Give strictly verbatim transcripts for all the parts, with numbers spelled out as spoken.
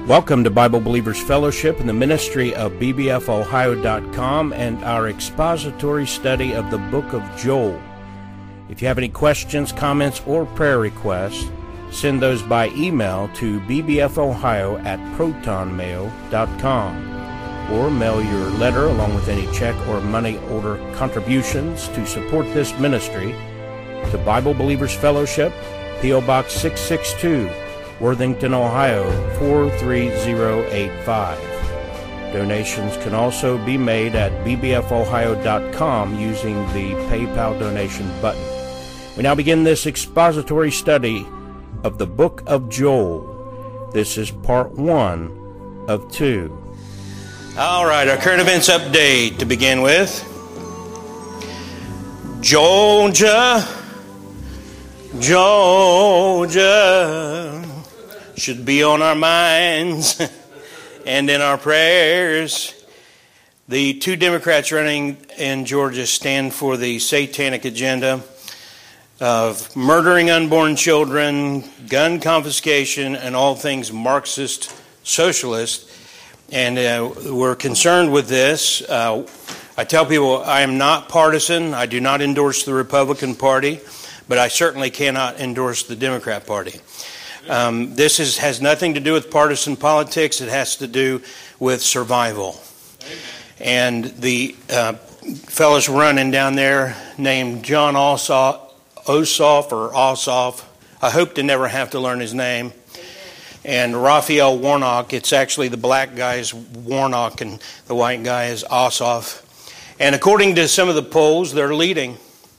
Welcome to Bible Believers Fellowship and the ministry of B B F Ohio dot com and our expository study of the book of Joel. If you have any questions, comments, or prayer requests, send those by email to b b f ohio at proton mail dot com or mail your letter along with any check or money order contributions to support this ministry to Bible Believers Fellowship, P O Box six six two, Worthington, Ohio four three zero eight five. Donations can also be made at b b f ohio dot com using the PayPal donation button. We now begin this expository study of the book of Joel. This is part one of two. All right, our current events update to begin with. Georgia, Georgia should be on our minds and in our prayers. The two Democrats running in Georgia stand for the satanic agenda of murdering unborn children, gun confiscation, and all things Marxist socialist. And uh, we're concerned with this. Uh, I tell people I am not partisan. I do not endorse the Republican Party, but I certainly cannot endorse the Democrat Party. Um, this is, has nothing to do with partisan politics. It has to do with survival. And the uh, fellows running down there named Jon Ossoff, Ossoff or Ossoff, I hope to never have to learn his name, and Raphael Warnock. It's actually the black guy is Warnock and the white guy is Ossoff. And according to some of the polls, they're leading.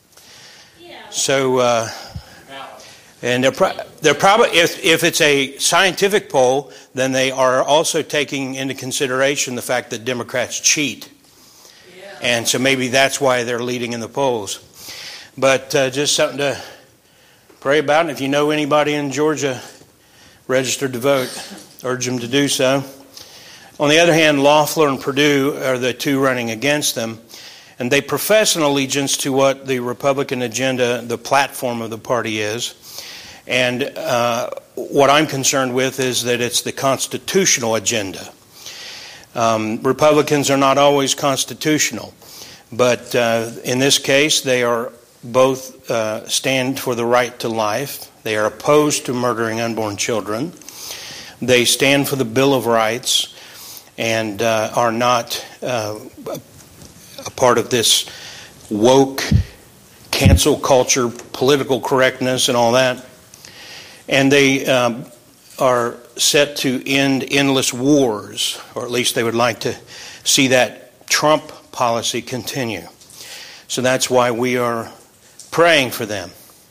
So, uh, and they're, pro- they're probably, if, if it's a scientific poll, then they are also taking into consideration the fact that Democrats cheat. Yeah. And so maybe that's why they're leading in the polls. But uh, just something to pray about. And if you know anybody in Georgia registered to vote, urge them to do so. On the other hand, Loeffler and Perdue are the two running against them. And they profess an allegiance to what the Republican agenda, the platform of the party is. And uh, what I'm concerned with is that it's the constitutional agenda. Um, Republicans are not always constitutional. But uh, in this case, they are both uh, stand for the right to life. They are opposed to murdering unborn children. They stand for the Bill of Rights and uh, are not uh, a part of this woke, cancel culture, political correctness and all that. And they um, are set to end endless wars, or at least they would like to see that Trump policy continue. So that's why we are praying for them.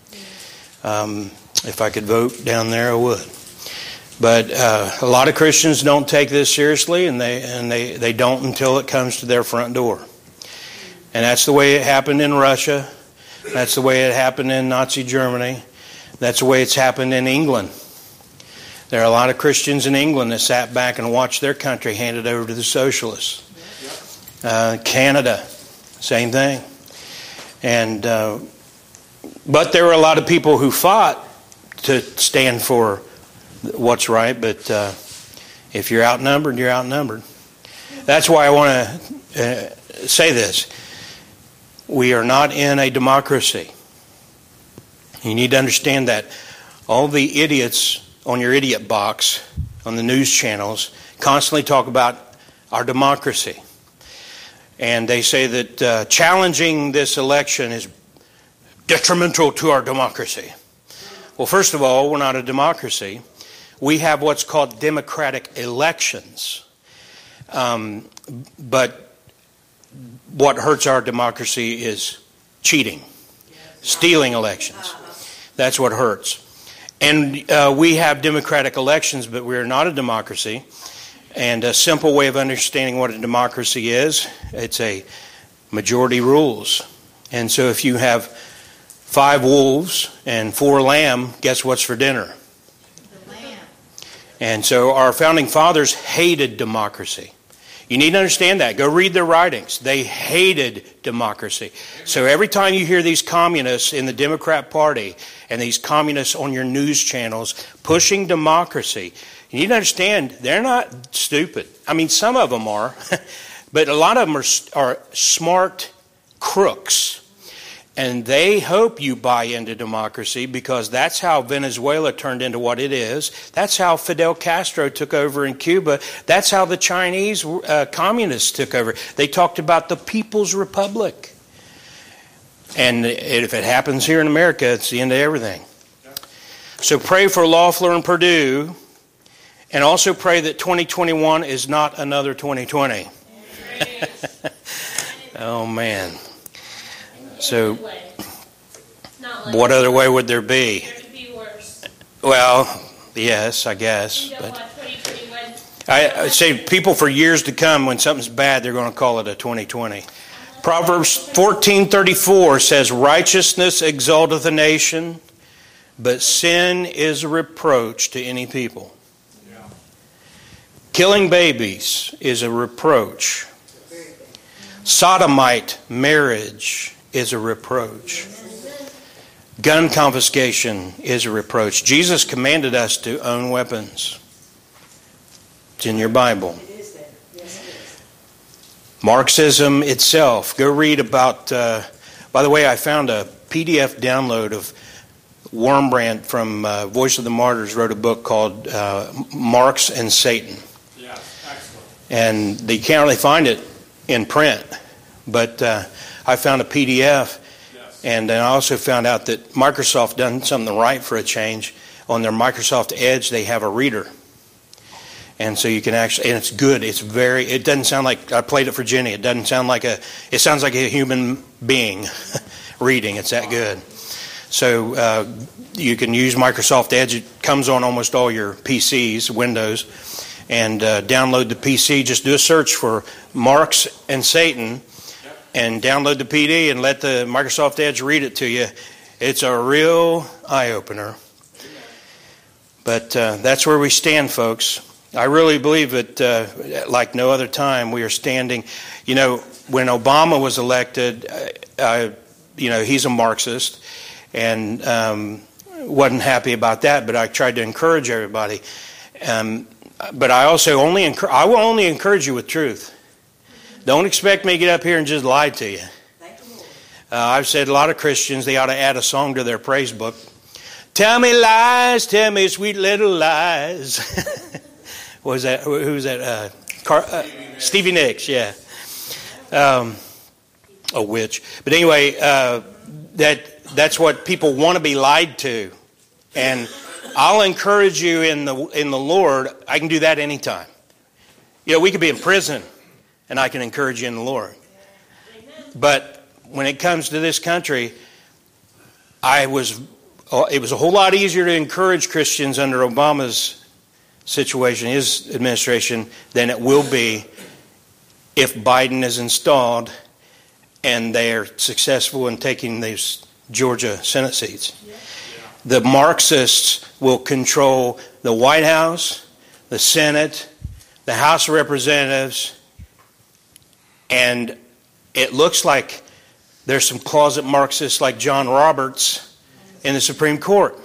Um, if I could vote down there, I would. But uh, a lot of Christians don't take this seriously, and they and they, they don't until it comes to their front door. And that's the way it happened in Russia. That's the way it happened in Nazi Germany. That's the way it's happened in England. There are a lot of Christians in England that sat back and watched their country handed over to the socialists. Uh, Canada, same thing. And uh, but there were a lot of people who fought to stand for what's right. But uh, if you're outnumbered, you're outnumbered. That's why I want to uh, say this. We are not in a democracy. You need to understand that. All the idiots on your idiot box on the news channels constantly talk about our democracy. And they say that uh, challenging this election is detrimental to our democracy. Well, first of all, we're not a democracy. We have what's called democratic elections. Um, but what hurts our democracy is cheating, stealing elections. That's what hurts. And uh, we have democratic elections, but we are not a democracy. And a simple way of understanding what a democracy is, it's a majority rules. And so if you have five wolves and four lamb, guess what's for dinner? The lamb. And so our founding fathers hated democracy. You need to understand that. Go read their writings. They hated democracy. So every time you hear these communists in the Democrat Party and these communists on your news channels pushing democracy, you need to understand they're not stupid. I mean, some of them are, but a lot of them are, are smart crooks. And they hope you buy into democracy because that's how Venezuela turned into what it is. That's how Fidel Castro took over in Cuba. That's how the Chinese uh, communists took over. They talked about the People's Republic. And if it happens here in America, it's the end of everything. So pray for Loeffler and Purdue, and also pray that twenty twenty-one is not another twenty twenty. Oh, man. So, what other way would there be? Well, yes, I guess. But I, I say people for years to come, when something's bad, they're going to call it a twenty twenty. Proverbs fourteen thirty-four says, righteousness exalteth a nation, but sin is a reproach to any people. Killing babies is a reproach. Sodomite marriage is a reproach. Gun confiscation is a reproach. Jesus commanded us to own weapons. It's in your Bible. Marxism itself. Go read about, uh, by the way, I found a P D F download of Wormbrandt from uh, Voice of the Martyrs wrote a book called uh, Marx and Satan. Yeah, excellent. And you can't really find it in print, but uh, I found a P D F, yes. And I also found out that Microsoft done something right for a change. On their Microsoft Edge, they have a reader. And so you can actually, and it's good. It's very, it doesn't sound like, I played it for Jenny. It doesn't sound like a, it sounds like a human being reading. It's that good. So uh, you can use Microsoft Edge. It comes on almost all your P Cs, Windows. And uh, download the P C. Just do a search for Marx and Satan. And download the P D and let the Microsoft Edge read it to you. It's a real eye-opener. But uh, that's where we stand, folks. I really believe that, uh, like no other time, we are standing. You know, when Obama was elected, uh, you know, he's a Marxist, and um, wasn't happy about that. But I tried to encourage everybody. Um, but I also only encourage, I will only encourage you with truth. Don't expect me to get up here and just lie to you. Uh, I've said a lot of Christians, they ought to add a song to their praise book. Tell me lies, tell me sweet little lies. What was that? Who's that? Uh, Car- uh, Stevie Nicks, yeah. Um, a witch. But anyway, uh, that that's what people want to be lied to. And I'll encourage you in the in the Lord. I can do that anytime. You know, we could be in prison, and I can encourage you in the Lord. But when it comes to this country, I was, it was a whole lot easier to encourage Christians under Obama's situation, his administration, than it will be if Biden is installed and they are successful in taking these Georgia Senate seats. The Marxists will control the White House, the Senate, the House of Representatives, and it looks like there's some closet Marxists like John Roberts in the Supreme Court.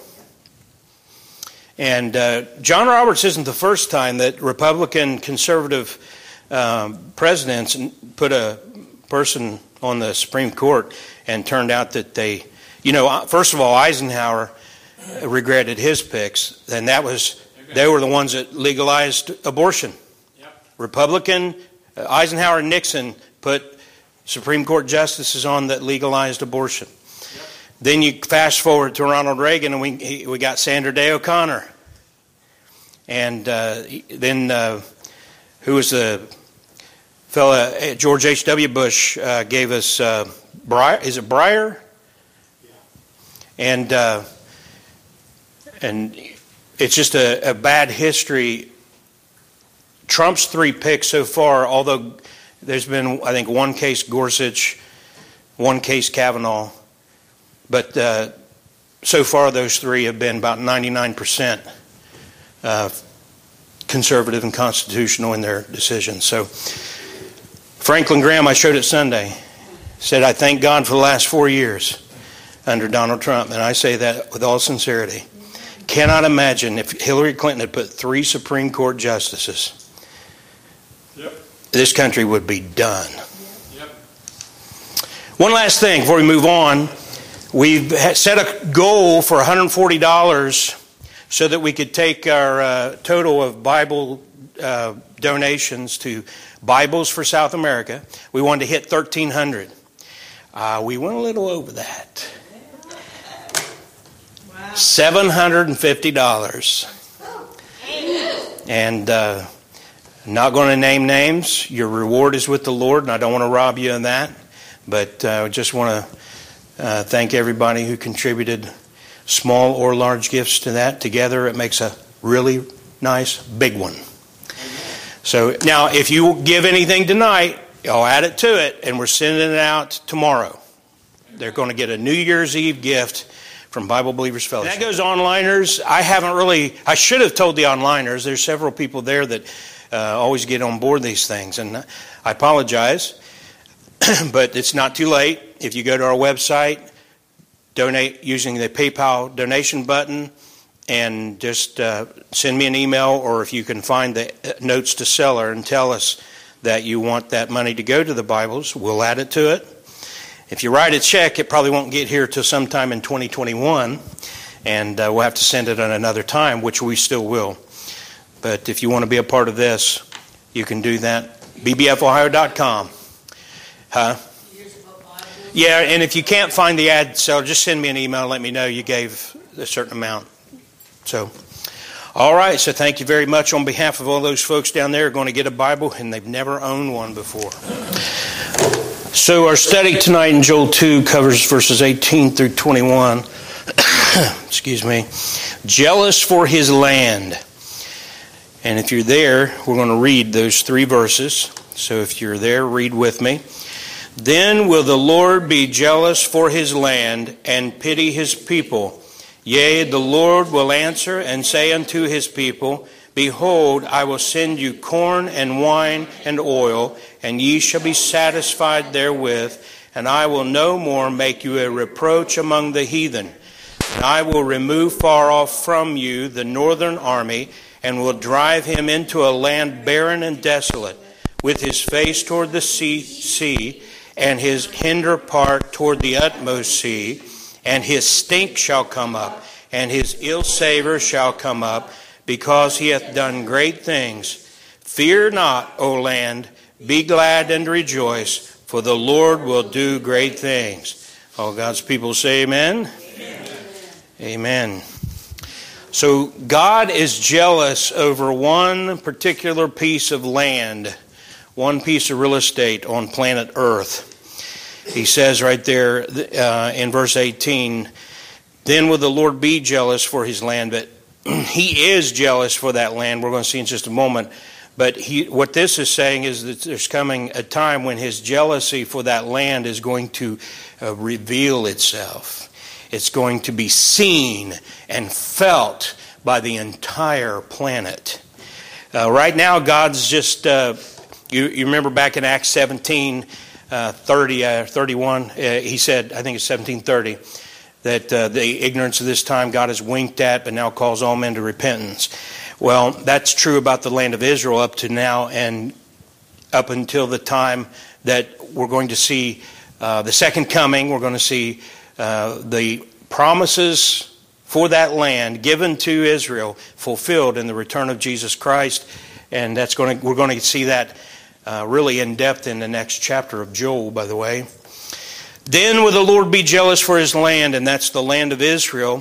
And uh, John Roberts isn't the first time that Republican conservative um, presidents put a person on the Supreme Court and turned out that they, you know, first of all, Eisenhower regretted his picks, and that was, they were the ones that legalized abortion. Yep. Republican, uh, Eisenhower and Nixon put Supreme Court justices on that legalized abortion. Yep. Then you fast forward to Ronald Reagan, and we he, we got Sandra Day O'Connor. And uh, then uh, who was the fella, George H W. Bush uh, gave us, uh, Breyer, is it Breyer? Yeah. And, uh, and it's just a, a bad history. Trump's three picks so far, although there's been, I think, one case Gorsuch, one case Kavanaugh, but uh, so far those three have been about ninety-nine percent uh, conservative and constitutional in their decisions. So Franklin Graham, I showed it Sunday, said, I thank God for the last four years under Donald Trump. And I say that with all sincerity. Cannot imagine if Hillary Clinton had put three Supreme Court justices, yep, this country would be done. Yep. One last thing before we move on. We've set a goal for one hundred forty dollars so that we could take our uh, total of Bible uh, donations to Bibles for South America. We wanted to hit thirteen hundred. Uh, we went a little over that. Wow. seven hundred fifty dollars. And uh, I'm not going to name names. Your reward is with the Lord, and I don't want to rob you of that. But I uh, just want to uh, thank everybody who contributed small or large gifts to that. Together it makes a really nice big one. So now if you give anything tonight, I'll add it to it, and we're sending it out tomorrow. They're going to get a New Year's Eve gift from Bible Believers Fellowship. And that goes onliners. I haven't really, I should have told the onliners. There's several people there that uh, always get on board these things, and I apologize, but it's not too late. If you go to our website, donate using the PayPal donation button, and just uh, send me an email, or if you can find the notes to seller and tell us that you want that money to go to the Bibles, we'll add it to it. If you write a check, it probably won't get here till sometime in twenty twenty-one, and uh, we'll have to send it at another time, which we still will. But if you want to be a part of this, you can do that. b b f ohio dot com. Huh? Yeah, and if you can't find the ad seller, just send me an email and let me know you gave a certain amount. So, all right, so thank you very much on behalf of all those folks down there who are going to get a Bible, and they've never owned one before. So our study tonight in Joel two covers verses eighteen through twenty-one. Excuse me. Jealous for his land. And if you're there, we're going to read those three verses. So if you're there, read with me. Then will the Lord be jealous for his land and pity his people. Yea, the Lord will answer and say unto his people, Behold, I will send you corn and wine and oil, and ye shall be satisfied therewith, and I will no more make you a reproach among the heathen. And I will remove far off from you the northern army, and will drive him into a land barren and desolate, with his face toward the sea, sea and his hinder part toward the utmost sea. And his stink shall come up, and his ill savour shall come up, because he hath done great things. Fear not, O land, be glad and rejoice, for the Lord will do great things. All God's people say amen. Amen. Amen. So God is jealous over one particular piece of land, one piece of real estate on planet Earth. He says right there uh, in verse eighteen, Then will the Lord be jealous for his land, but he is jealous for that land. We're going to see in just a moment. But he, what this is saying is that there's coming a time when his jealousy for that land is going to uh, reveal itself. It's going to be seen and felt by the entire planet. Uh, right now, God's just, uh, you, you remember back in Acts seventeen, uh, thirty, uh, thirty-one, uh, he said, I think it's seventeen thirty, that uh, the ignorance of this time God has winked at, but now calls all men to repentance. Well, that's true about the land of Israel up to now, and up until the time that we're going to see uh, the second coming. We're going to see uh, the promises for that land given to Israel fulfilled in the return of Jesus Christ, and that's going to, we're going to see that uh, really in depth in the next chapter of Joel, by the way. Then will the Lord be jealous for his land, and that's the land of Israel.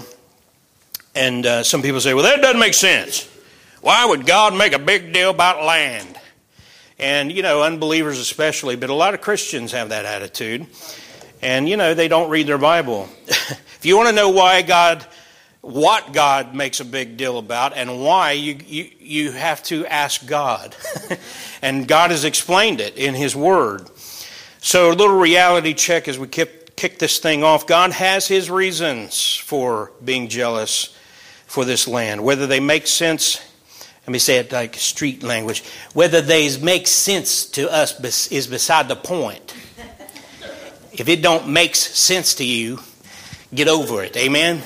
And uh, some people say, well, that doesn't make sense. Why would God make a big deal about land? And, you know, unbelievers especially, but a lot of Christians have that attitude. And, you know, they don't read their Bible. If you want to know why God, what God makes a big deal about and why, you you, you have to ask God. And God has explained it in his word. So a little reality check as we kick, kick this thing off. God has his reasons for being jealous for this land. Whether they make sense Let me say it like street language. Whether they make sense to us is beside the point. If it don't make sense to you, get over it. Amen?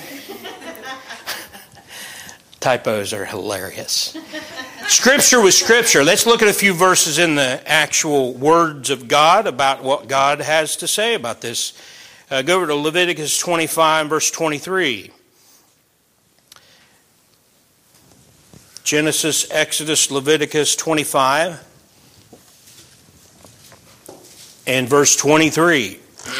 Typos are hilarious. Scripture was Scripture. Let's look at a few verses in the actual words of God about what God has to say about this. Uh, go over to Leviticus twenty-five, verse twenty-three. Genesis, Exodus, Leviticus twenty-five, and verse twenty-three.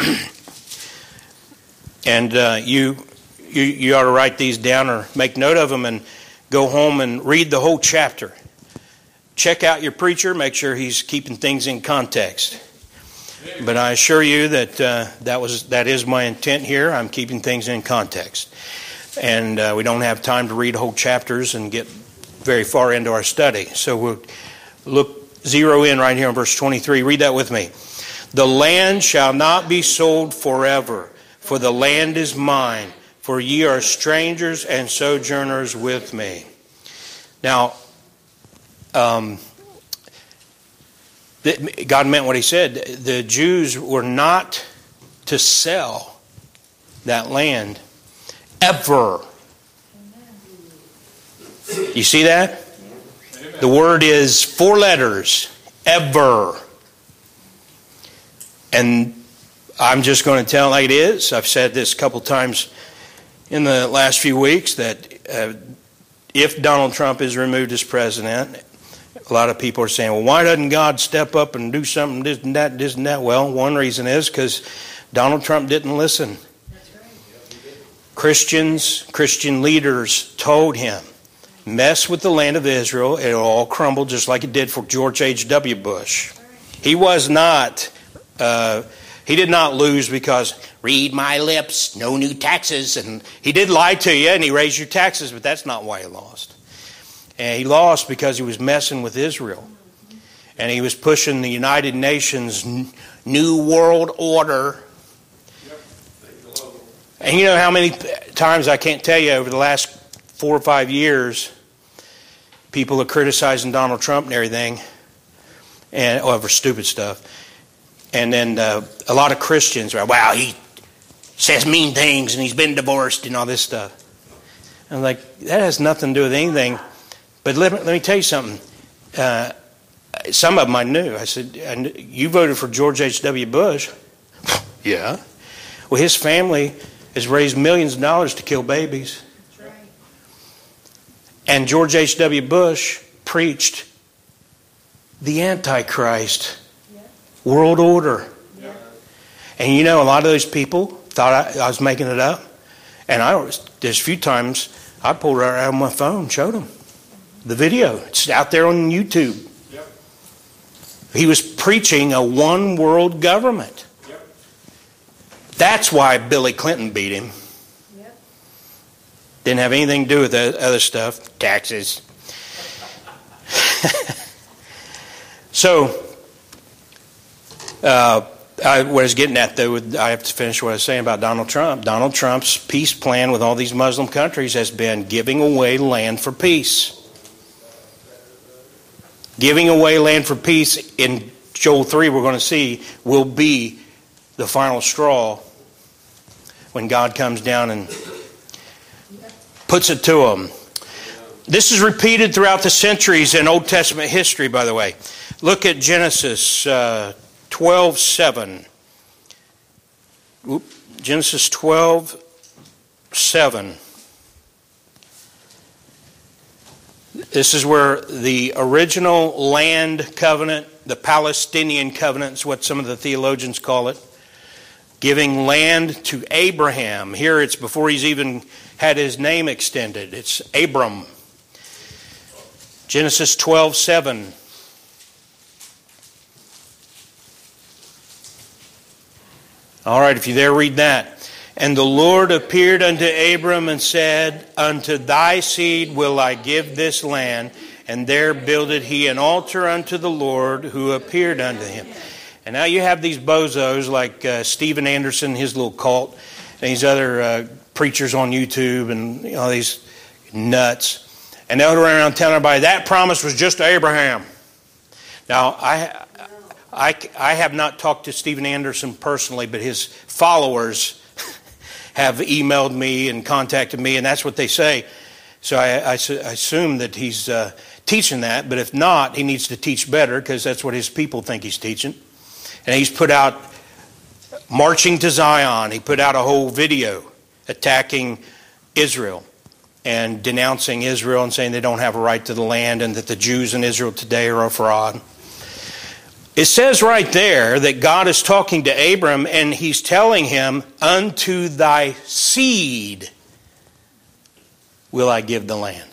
And uh, you, you you ought to write these down or make note of them and go home and read the whole chapter. Check out your preacher, make sure he's keeping things in context. But I assure you that uh, that was that is my intent here. I'm keeping things in context. And uh, we don't have time to read whole chapters and get very far into our study. So we'll look, zero in right here on verse twenty-three. Read that with me. The land shall not be sold forever, for the land is mine, for ye are strangers and sojourners with me. Now, um, God meant what he said. The Jews were not to sell that land ever. You see that? The word is four letters, ever. And I'm just going to tell it like it is. I've said this a couple times in the last few weeks that uh, if Donald Trump is removed as president, a lot of people are saying, well, why doesn't God step up and do something, this and that, this and that? Well, one reason is because Donald Trump didn't listen. Christians, Christian leaders told him, mess with the land of Israel, it'll all crumble just like it did for George H W Bush. He was not... Uh, he did not lose because, read my lips, no new taxes. And he did lie to you and he raised your taxes, but that's not why he lost. And he lost because he was messing with Israel. And he was pushing the United Nations New World Order. And you know how many times, I can't tell you, over the last four or five years, people are criticizing Donald Trump and everything, and over stupid stuff. And then uh, a lot of Christians are, wow, he says mean things and he's been divorced and all this stuff. And I'm like, that has nothing to do with anything. But let me, let me tell you something. Uh, some of them I knew. I said, you voted for George H W Bush. Yeah. Well, his family has raised millions of dollars to kill babies. That's right. And George H W Bush preached the Antichrist. World order. Yeah. And you know, a lot of those people thought I, I was making it up. And I was, there's a few times I pulled it out of my phone and showed them the video. It's out there on YouTube. Yep. He was preaching a one world government. Yep. That's why Billy Clinton beat him. Yep. Didn't have anything to do with the other stuff. Taxes. So, Uh, I was getting at, though, I have to finish what I was saying about Donald Trump. Donald Trump's peace plan with all these Muslim countries has been giving away land for peace. Giving away land for peace in Joel three, we're going to see, will be the final straw when God comes down and puts it to them. This is repeated throughout the centuries in Old Testament history, by the way. Look at Genesis uh, twelve seven. Genesis twelve seven. This is where the original land covenant, the Palestinian covenant is what some of the theologians call it, giving land to Abraham. Here it's before he's even had his name extended. It's Abram. Genesis twelve seven. All right, if you there, read that. And the Lord appeared unto Abram and said, unto thy seed will I give this land. And there builded he an altar unto the Lord who appeared unto him. And now you have these bozos like uh, Steven Anderson, his little cult, and these other uh, preachers on YouTube and you know, these nuts. And they'll run around telling everybody that promise was just to Abraham. Now, I, I, I have not talked to Steven Anderson personally, but his followers have emailed me and contacted me, and that's what they say. So I, I, I assume that he's uh, teaching that, but if not, he needs to teach better because that's what his people think he's teaching. And he's put out Marching to Zion. He put out a whole video attacking Israel and denouncing Israel and saying they don't have a right to the land and that the Jews in Israel today are a fraud. It says right there that God is talking to Abram and he's telling him, unto thy seed will I give the land.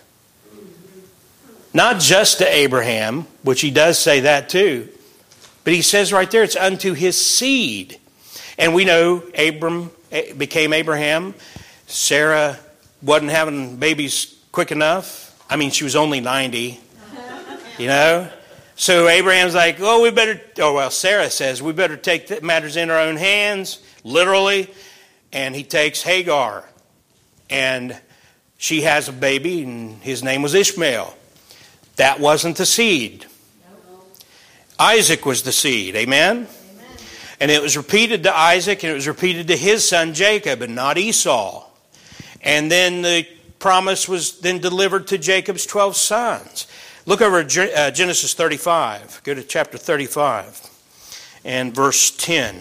Not just to Abraham, which he does say that too, but he says right there it's unto his seed. And we know Abram became Abraham. Sarah wasn't having babies quick enough. I mean, she was only ninety, you know. So Abraham's like, oh, we better, oh, well, Sarah says, we better take matters in our own hands, literally. And he takes Hagar. And she has a baby, and his name was Ishmael. That wasn't the seed. Isaac was the seed, amen? And it was repeated to Isaac, and it was repeated to his son Jacob, and not Esau. And then the promise was then delivered to Jacob's twelve sons. Look over at Genesis thirty-five. Go to chapter thirty-five and verse ten.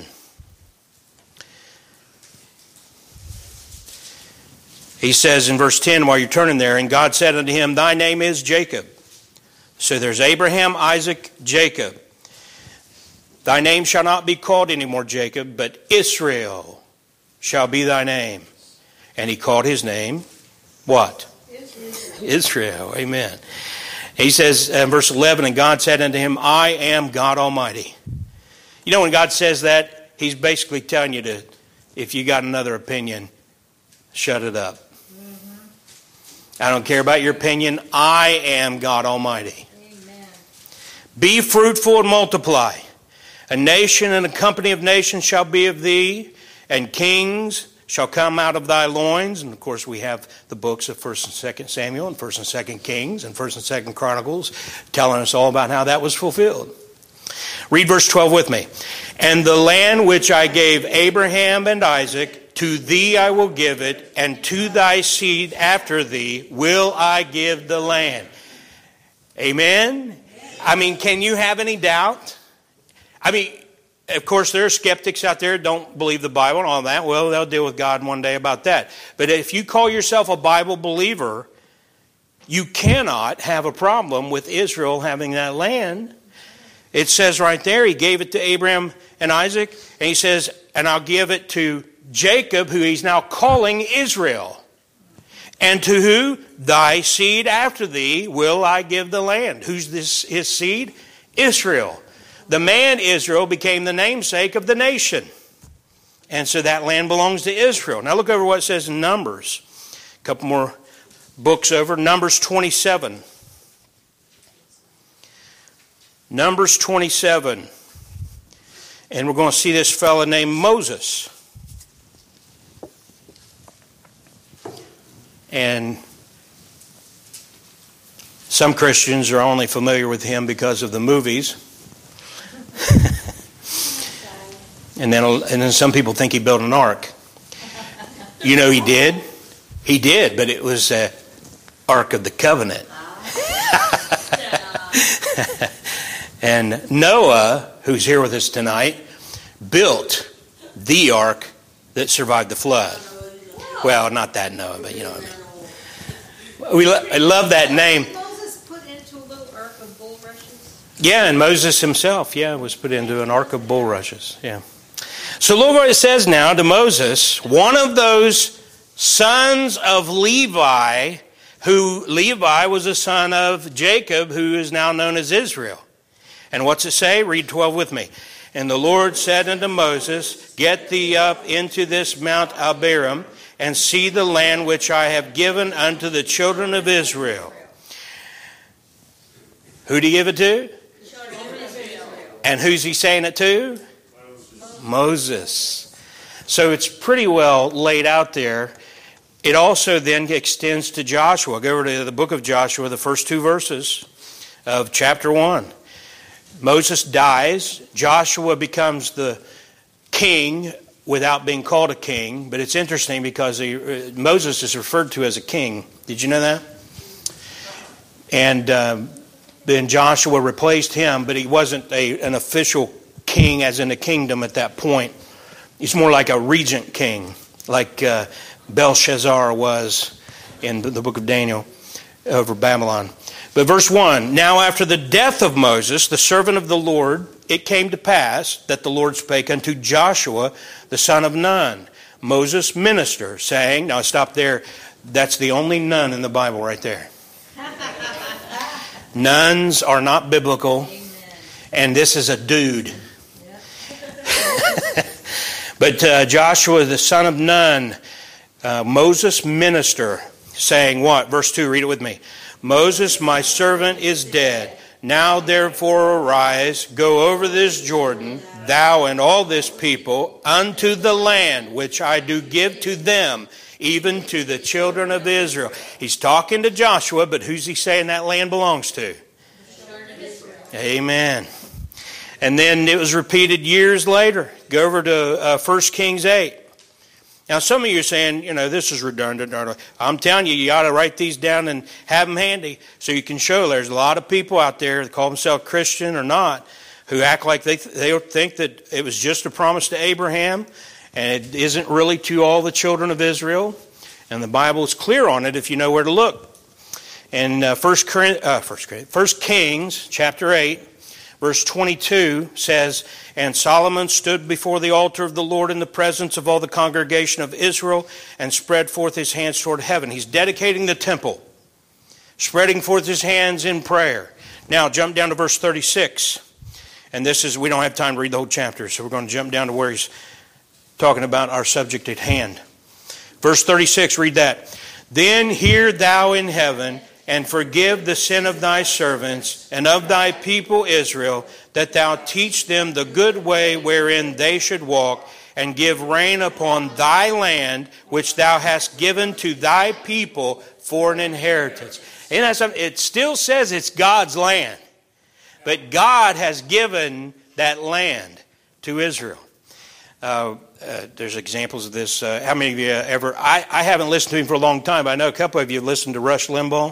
He says in verse ten, while you're turning there, and God said unto him, thy name is Jacob. So there's Abraham, Isaac, Jacob. Thy name shall not be called anymore Jacob, but Israel shall be thy name. And he called his name, what? Israel. Israel, amen. He says in verse eleven, and God said unto him, I am God Almighty. You know, when God says that, he's basically telling you to, if you got another opinion, shut it up. Mm-hmm. I don't care about your opinion. I am God Almighty. Amen. Be fruitful and multiply. A nation and a company of nations shall be of thee, and kings shall come out of thy loins. And of course we have the books of First and Second Samuel and First and Second Kings and First and Second Chronicles telling us all about how that was fulfilled. Read verse twelve with me. And the land which I gave Abraham and Isaac, to thee I will give it, and to thy seed after thee will I give the land. Amen? I mean, can you have any doubt? I mean, of course, there are skeptics out there who don't believe the Bible and all that. Well, they'll deal with God one day about that. But if you call yourself a Bible believer, you cannot have a problem with Israel having that land. It says right there, he gave it to Abraham and Isaac, and he says, and I'll give it to Jacob, who he's now calling Israel. And to who? Thy seed after thee will I give the land. Who's this? His seed? Israel. The man Israel became the namesake of the nation. And so that land belongs to Israel. Now look over what it says in Numbers. A couple more books over. Numbers twenty-seven. Numbers twenty-seven. And we're going to see this fellow named Moses. And some Christians are only familiar with him because of the movies. and then and then some people think he built an ark. You know he did? He did, but it was the Ark of the Covenant. And Noah, who's here with us tonight, built the ark that survived the flood. Well, not that Noah, but you know what I mean. We lo- I love that name. Yeah, and Moses himself, yeah, was put into an ark of bulrushes. Yeah. So look what it says now to Moses, one of those sons of Levi, who Levi was a son of Jacob, who is now known as Israel. And what's it say? Read twelve with me. And the Lord said unto Moses, get thee up into this Mount Abarim, and see the land which I have given unto the children of Israel. Who do you give it to? And who's he saying it to? Moses. Moses. So it's pretty well laid out there it also then extends to Joshua. Go over to the book of Joshua, the first two verses of chapter one. Moses dies. Joshua becomes the king without being called a king. But it's interesting because he, Moses is referred to as a king. Did you know that? And um, then Joshua replaced him, but he wasn't a, an official king as in a kingdom at that point. He's more like a regent king, like uh, Belshazzar was in the book of Daniel over Babylon. But verse one, now after the death of Moses, the servant of the Lord, it came to pass that the Lord spake unto Joshua, the son of Nun, Moses' minister, saying, now stop there, that's the only nun in the Bible right there. Nuns are not biblical, and this is a dude. But uh, Joshua, the son of Nun, uh, Moses' minister, saying what? Verse two, read it with me. Moses, my servant, is dead. Now therefore arise, go over this Jordan, thou and all this people, unto the land which I do give to them, even to the children of Israel. He's talking to Joshua, but who's he saying that land belongs to? Amen. And then it was repeated years later. Go over to uh, First Kings eight. Now, some of you are saying, you know, this is redundant. I'm telling you, you ought to write these down and have them handy so you can show. There's a lot of people out there that call themselves Christian or not who act like they they think that it was just a promise to Abraham and it isn't really to all the children of Israel. And the Bible is clear on it if you know where to look. And uh, First, uh, First, First Kings chapter eight, verse twenty-two says, and Solomon stood before the altar of the Lord in the presence of all the congregation of Israel and spread forth his hands toward heaven. He's dedicating the temple, spreading forth his hands in prayer. Now jump down to verse thirty-six. And this is, we don't have time to read the whole chapter, so we're going to jump down to where he's talking about our subject at hand. Verse thirty-six, read that. Then hear thou in heaven, and forgive the sin of thy servants and of thy people Israel, that thou teach them the good way wherein they should walk, and give rain upon thy land, which thou hast given to thy people for an inheritance. And that's, it still says it's God's land, but God has given that land to Israel. Uh, uh, there's examples of this. Uh, how many of you ever, I, I haven't listened to him for a long time, but I know a couple of you have listened to Rush Limbaugh.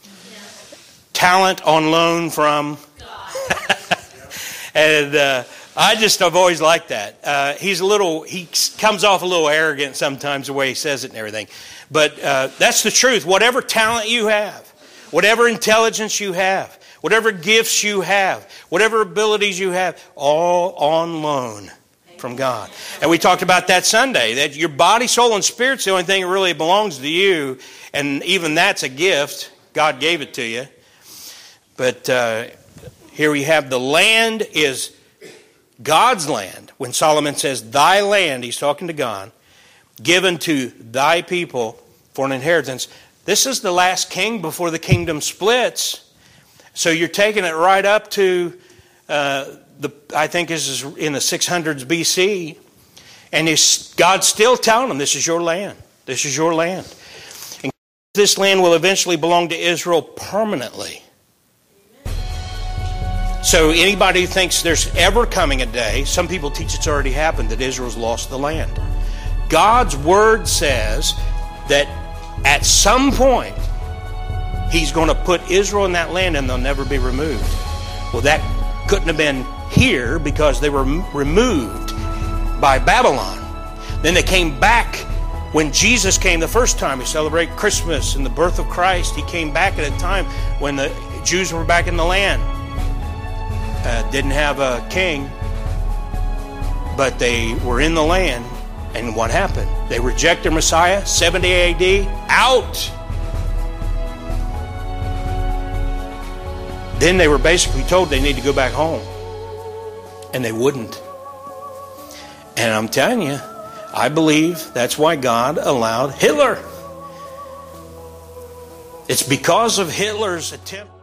Talent on loan from God. And uh, I just have always liked that. Uh, he's a little, he comes off a little arrogant sometimes the way he says it and everything. But uh, that's the truth. Whatever talent you have, whatever intelligence you have, whatever gifts you have, whatever abilities you have, all on loan from God. And we talked about that Sunday, that your body, soul, and spirit's the only thing that really belongs to you. And even that's a gift. God gave it to you. But uh, here we have the land is God's land. When Solomon says thy land, he's talking to God, given to thy people for an inheritance. This is the last king before the kingdom splits. So you're taking it right up to, uh, the I think this is in the six hundreds B C. And God's still telling them, this is your land. This is your land. And this land will eventually belong to Israel permanently. So anybody who thinks there's ever coming a day, some people teach it's already happened, that Israel's lost the land. God's word says that at some point, he's going to put Israel in that land and they'll never be removed. Well, that couldn't have been here because they were removed by Babylon. Then they came back when Jesus came the first time. We celebrate Christmas and the birth of Christ. He came back at a time when the Jews were back in the land. Uh, didn't have a king, but they were in the land. And what happened? They rejected Messiah, seventy A D, out. Then they were basically told they need to go back home. And they wouldn't. And I'm telling you, I believe that's why God allowed Hitler. It's because of Hitler's attempt.